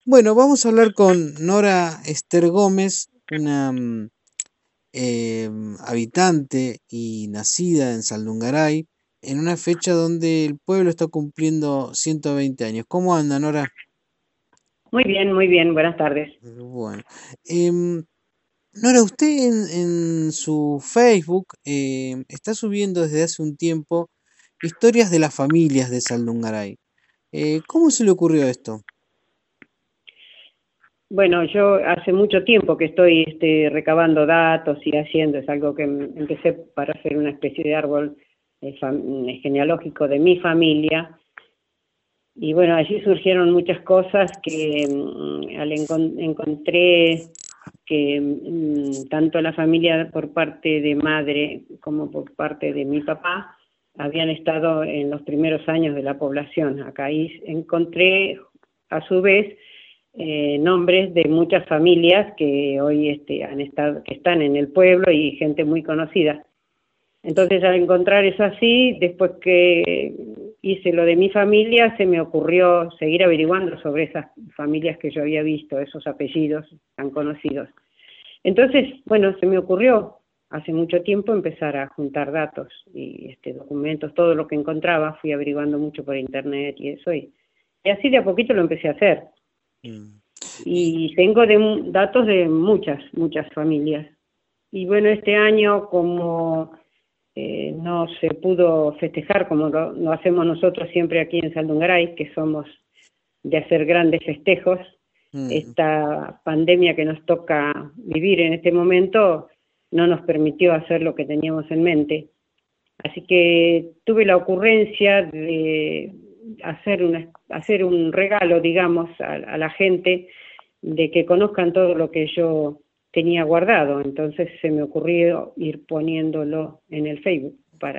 Bueno, vamos a hablar con Nora Esther Gómez, una habitante y nacida en Saldungaray, en una fecha donde el pueblo está cumpliendo 120 años. ¿Cómo anda, Nora? Muy bien, buenas tardes. Bueno, em, Nora, usted en su Facebook está subiendo desde hace un tiempo historias de las familias de Saldungaray. ¿Cómo se le ocurrió esto? Bueno, yo hace mucho tiempo que estoy recabando datos y haciendo, es algo que empecé para hacer una especie de árbol genealógico de mi familia. Y bueno, allí surgieron muchas cosas que encontré que tanto la familia por parte de madre como por parte de mi papá habían estado en los primeros años de la población. Acá ahí encontré a su vez nombres de muchas familias que hoy han estado, que están en el pueblo y gente muy conocida. Entonces, al encontrar eso así, después que hice lo de mi familia, se me ocurrió seguir averiguando sobre esas familias que yo había visto, esos apellidos tan conocidos. Entonces, bueno, se me ocurrió hace mucho tiempo empezar a juntar datos y documentos, todo lo que encontraba, fui averiguando mucho por internet y eso, y así de a poquito lo empecé a hacer. Mm. Y, Y tengo datos de muchas familias. Y bueno, este año como no se pudo festejar como lo hacemos nosotros siempre aquí en Saldungaray, que somos de hacer grandes festejos, mm, esta pandemia que nos toca vivir en este momento no nos permitió hacer lo que teníamos en mente. Así que tuve la ocurrencia de hacer un regalo, digamos, a la gente de que conozcan todo lo que yo tenía guardado. Entonces se me ocurrió ir poniéndolo en el Facebook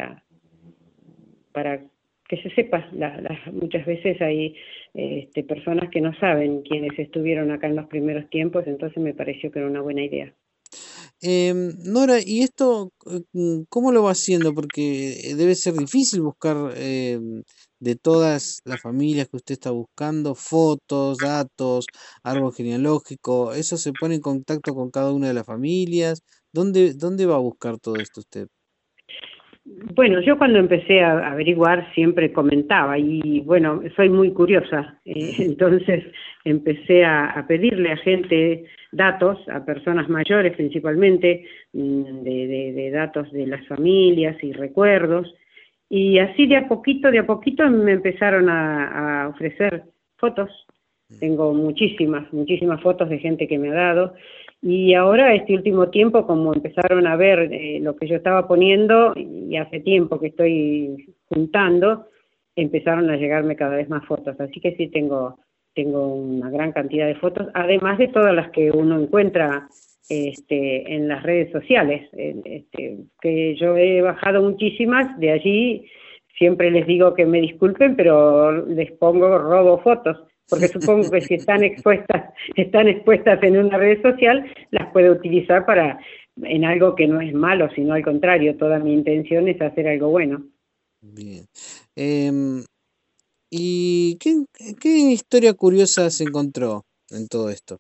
para que se sepa. Muchas veces hay personas que no saben quiénes estuvieron acá en los primeros tiempos, entonces me pareció que era una buena idea. Nora, ¿y esto cómo lo va haciendo? Porque debe ser difícil buscar de todas las familias que usted está buscando, fotos, datos, árbol genealógico. ¿Eso se pone en contacto con cada una de las familias? ¿Dónde va a buscar todo esto usted? Bueno, yo cuando empecé a averiguar siempre comentaba y bueno, soy muy curiosa, Mm, entonces empecé a pedirle a gente datos, a personas mayores principalmente, de datos de las familias y recuerdos, y así de a poquito me empezaron a ofrecer fotos. mm. Tengo muchísimas fotos de gente que me ha dado. Y ahora, este último tiempo, como empezaron a ver lo que yo estaba poniendo, y hace tiempo que estoy juntando, empezaron a llegarme cada vez más fotos. Así que sí tengo una gran cantidad de fotos, además de todas las que uno encuentra en las redes sociales, que yo he bajado muchísimas, de allí siempre les digo que me disculpen, pero les pongo robo fotos porque supongo que si están expuestas en una red social, las puede utilizar en algo que no es malo, sino al contrario, toda mi intención es hacer algo bueno. Bien. Em, ¿Y qué historia curiosa se encontró en todo esto?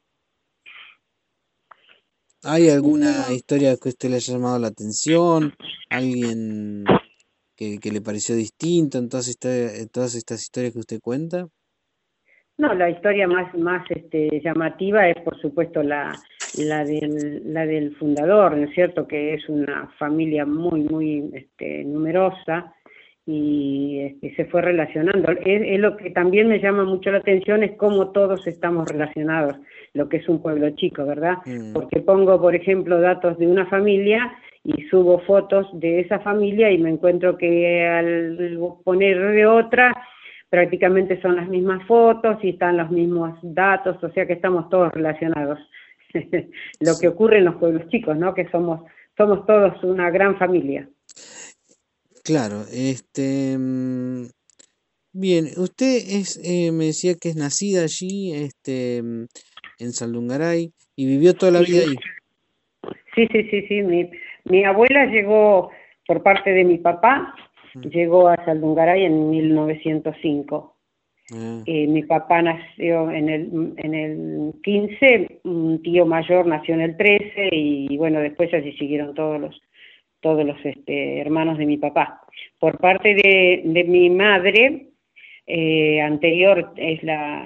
¿Hay alguna No, historia que a usted le haya llamado la atención? ¿Alguien que le pareció distinto en en todas estas historias que usted cuenta? no, la historia más llamativa es por supuesto la del fundador, ¿no es cierto? Que es una familia muy numerosa y se fue relacionando. Es lo que también me llama mucho la atención es cómo todos estamos relacionados, lo que es un pueblo chico, ¿verdad? Mm, Porque pongo, por ejemplo, datos de una familia y subo fotos de esa familia y me encuentro que al poner de otra prácticamente son las mismas fotos y están los mismos datos, o sea que estamos todos relacionados. Lo que sí, ocurre en los pueblos chicos, ¿no? Que somos todos una gran familia. claro. Bien, usted me decía que es nacida allí, en Saldungaray y vivió toda la vida Sí, ahí. sí. Mi abuela llegó por parte de mi papá, Mm, llegó a Saldungaray en 1905. Ah, Mi papá nació en el 15, un tío mayor nació en el 13 y bueno, después así siguieron todos los hermanos de mi papá. Por parte de mi madre, anterior, es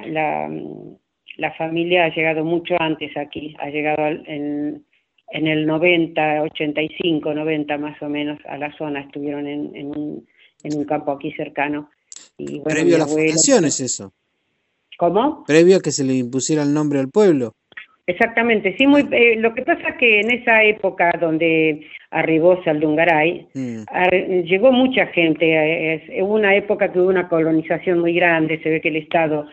la familia ha llegado mucho antes aquí, ha llegado en el 90, 85, 90 más o menos a la zona, estuvieron en un campo aquí cercano. Y bueno, previo mi a la abuelo. fundación es eso, ¿Cómo? previo a que se le impusiera el nombre al pueblo. Exactamente, sí, Ah, lo que pasa es que en esa época donde arribó Saldungaray, mm, llegó mucha gente, hubo una época que hubo una colonización muy grande, se ve que el Estado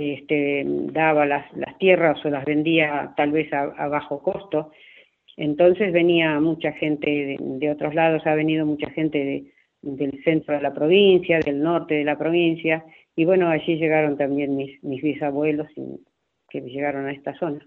daba las tierras o las vendía tal vez a bajo costo, entonces venía mucha gente de otros lados, ha venido mucha gente del centro de la provincia, del norte de la provincia, y bueno, allí llegaron también mis bisabuelos que llegaron a esta zona.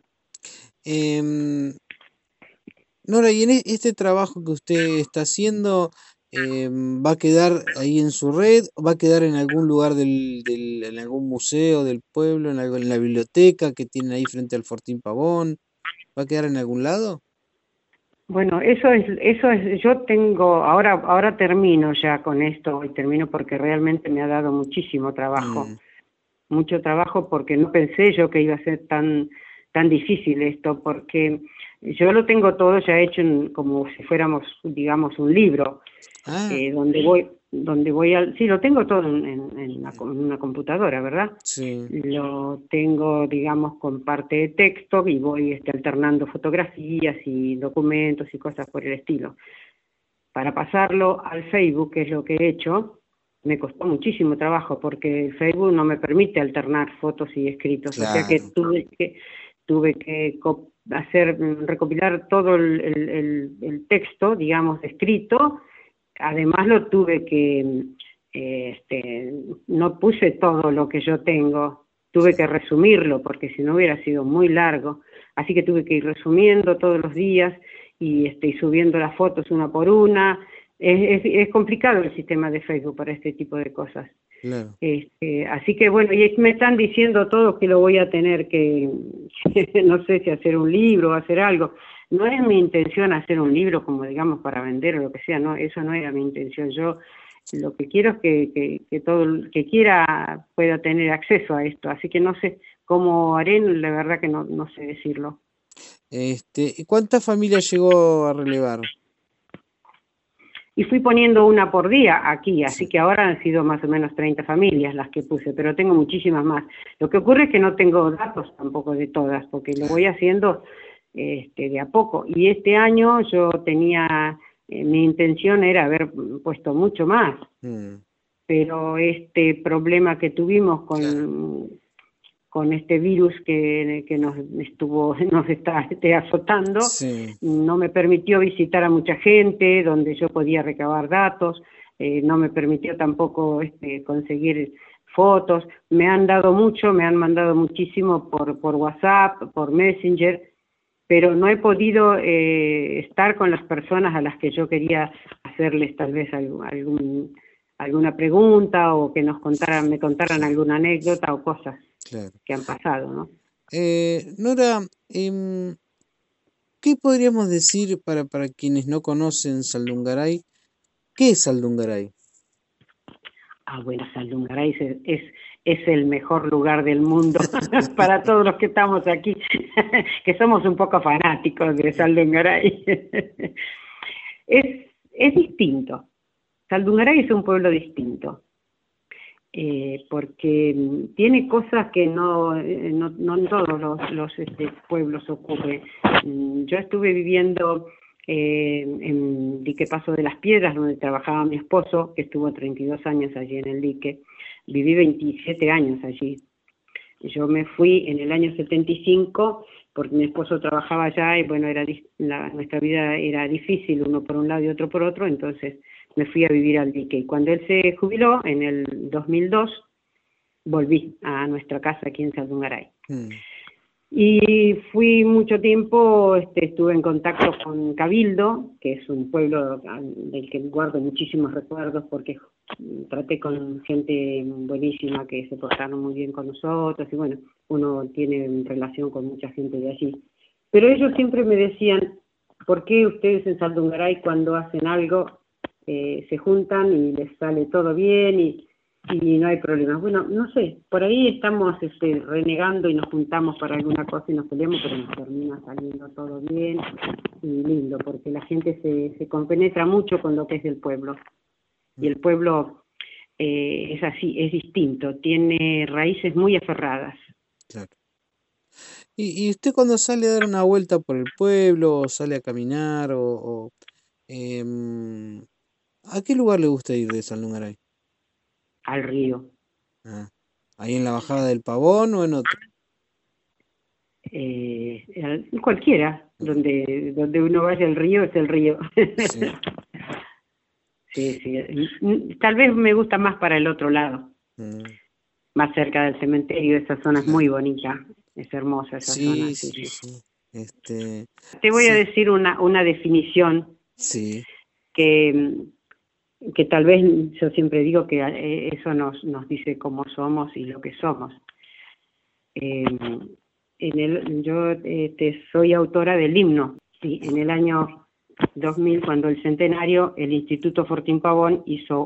em, Nora, y en este trabajo que usted está haciendo, ¿va a quedar ahí en su red? ¿Va a quedar en algún lugar en algún museo del pueblo, en la biblioteca que tienen ahí frente al Fortín Pavón? ¿Va a quedar en algún lado? Bueno, yo tengo, ahora termino ya con esto, y termino porque realmente me ha dado Mm, mucho trabajo porque no pensé yo que iba a ser tan difícil esto, porque yo lo tengo todo ya hecho como si fuéramos, digamos, un libro, ah, sí, lo tengo todo en una computadora, ¿verdad? sí, Lo tengo, digamos, con parte de texto y voy alternando fotografías y documentos y cosas por el estilo. Para pasarlo al Facebook, que es lo que he hecho, me costó muchísimo trabajo porque el Facebook no me permite alternar fotos y escritos, o sea que claro. tuve que recopilar todo el texto, digamos, escrito. Además lo tuve que, no puse todo lo que yo tengo, tuve que resumirlo porque si no hubiera sido muy largo, así que tuve que ir resumiendo todos los días y subiendo las fotos una por una. Es complicado el sistema de Facebook para este tipo de cosas. Claro. Así que bueno, y me están diciendo todos que lo voy a tener que, no sé si hacer un libro o hacer algo. No es mi intención hacer un libro como digamos para vender o lo que sea, no, eso no era mi intención. Yo lo que quiero es que todo el que quiera pueda tener acceso a esto, así que no sé cómo haré, la verdad que no sé decirlo. ¿Y cuántas familias llegó a relevar? Y fui poniendo una por día aquí, Sí. así que ahora han sido más o menos 30 familias las que puse, pero tengo muchísimas más. Lo que ocurre es que no tengo datos tampoco de todas, porque lo voy haciendo de a poco. Y este año yo tenía, mi intención era haber puesto mucho más, Mm, pero este problema que tuvimos claro. con este virus que nos está azotando, Sí, no me permitió visitar a mucha gente, donde yo podía recabar datos, no me permitió tampoco conseguir fotos, me han dado mucho, me han mandado muchísimo por WhatsApp, por Messenger, pero no he podido estar con las personas a las que yo quería hacerles tal vez alguna pregunta o que me contaran claro, alguna anécdota o cosas claro. que han pasado, ¿no? Nora, ¿qué podríamos decir para quienes no conocen Saldungaray? ¿Qué es Saldungaray? Bueno, Saldungaray es el mejor lugar del mundo para todos los que estamos aquí, que somos un poco fanáticos de Saldungaray. Es distinto. Saldungaray es un pueblo distinto. Porque tiene cosas que no en todos los pueblos ocurre. Yo estuve viviendo en Dique Paso de las Piedras, donde trabajaba mi esposo, que estuvo 32 años allí en el dique. Viví 27 años allí. Yo me fui en el año 75 porque mi esposo trabajaba allá y bueno, nuestra vida era difícil, uno por un lado y otro por otro, entonces me fui a vivir al dique. Y cuando él se jubiló, en el 2002, volví a nuestra casa aquí en Saldungaray. Mm, Y fui mucho tiempo, estuve en contacto con Cabildo, que es un pueblo del que guardo muchísimos recuerdos porque traté con gente buenísima que se portaron muy bien con nosotros y bueno, uno tiene relación con mucha gente de allí. Pero ellos siempre me decían, ¿por qué ustedes en Saldungaray cuando hacen algo se juntan y les sale todo bien y no hay problemas? Bueno, no sé, por ahí estamos renegando y nos juntamos para alguna cosa y nos peleamos, pero nos termina saliendo todo bien y lindo, porque la gente se compenetra mucho con lo que es del pueblo. Y el pueblo es así, es distinto, tiene raíces muy aferradas. Claro. ¿Y usted cuando sale a dar una vuelta por el pueblo, o sale a caminar, em, ¿a qué lugar le gusta ir de Saldungaray? Al río. Ah, ¿ahí en la bajada del Pavón o en otro? Cualquiera, Ah, donde uno vaya al río es el río. sí. Sí, sí. Tal vez me gusta más para el otro lado, Mm, más cerca del cementerio. Esa zona es muy claro. bonita, es hermosa esa zona. Sí, Sí, sí, sí. sí. Este, Te voy a sí, decir una definición sí. que, que tal vez yo siempre digo que eso nos dice cómo somos y lo que somos. Eh, yo soy autora del himno. Sí, en el año 2000, cuando el centenario, el Instituto Fortín Pavón hizo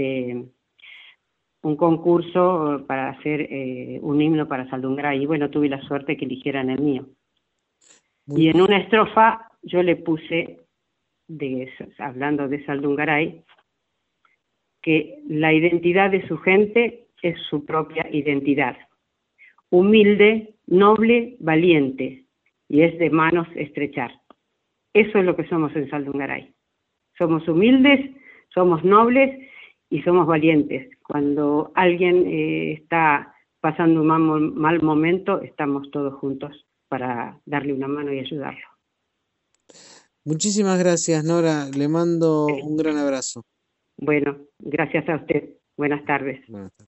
un concurso para hacer un himno para Saldungaray. Y bueno, tuve la suerte que eligieran el mío. Muy Y en bien. una estrofa yo le puse, hablando de Saldungaray, que la identidad de su gente es su propia identidad. Humilde, noble, valiente, y es de manos estrechar. Eso es lo que somos en Saldungaray. Somos humildes, somos nobles y somos valientes. Cuando alguien está pasando un mal momento, estamos todos juntos para darle una mano y ayudarlo. Muchísimas gracias, Nora. Le mando un gran abrazo. Bueno, gracias a usted. Buenas tardes. Buenas tardes.